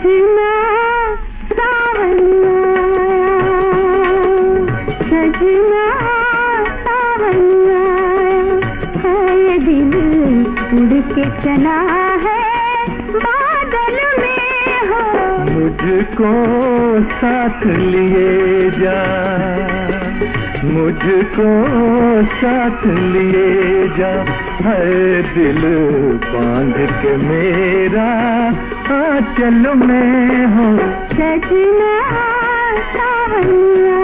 सजना सावनिया, सजना सावनिया, है दिल उड़ के चला है बादल में हो। मुझको साथ लिए जा, मुझको साथ लिए जा, है दिल बांध के मेरा आंचल में हो। सजना सावनिया,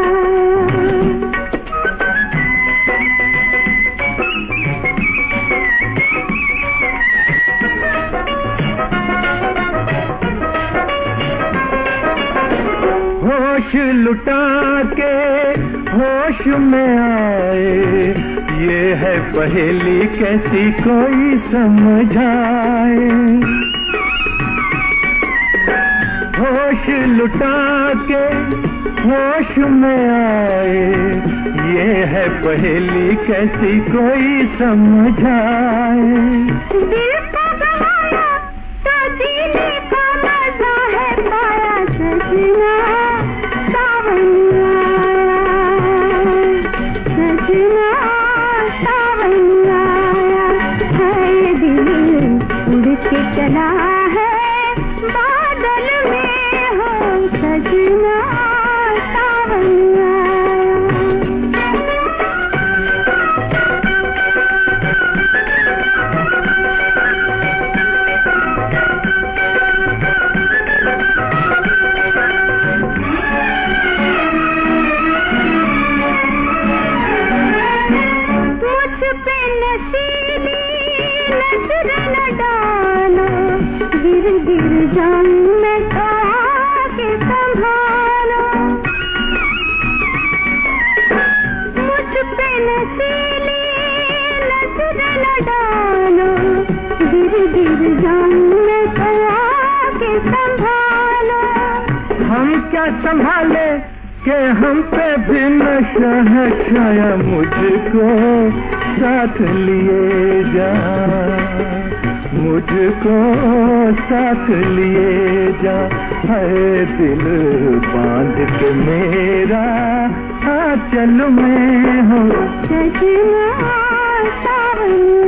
होश लुटा के होश में आए, ये है पहेली कैसी कोई समझाए। होश लुटा के होश में आए, ये है पहेली कैसी कोई समझाए। दिल को गवाया तो जीने का मजा है पाया, सजना सावनिया, सजना सावनिया, है दिल उड़ के चला है बादल में हो। सजना सावनिया, पे नशीली नजर न डालो, गिर गिर जाऊं मैं तो आके संभालो। मुझ पे नशीली नजर न डालो, गिर गिर जाऊं मैं तो आके संभालो। हम क्या संभाले कि हम पे भी नशा है छाया, मुझको साथ लिए जा, मुझको साथ लिए जा, है दिल बांध के मेरा आंचल में हो। सजना सावनिया।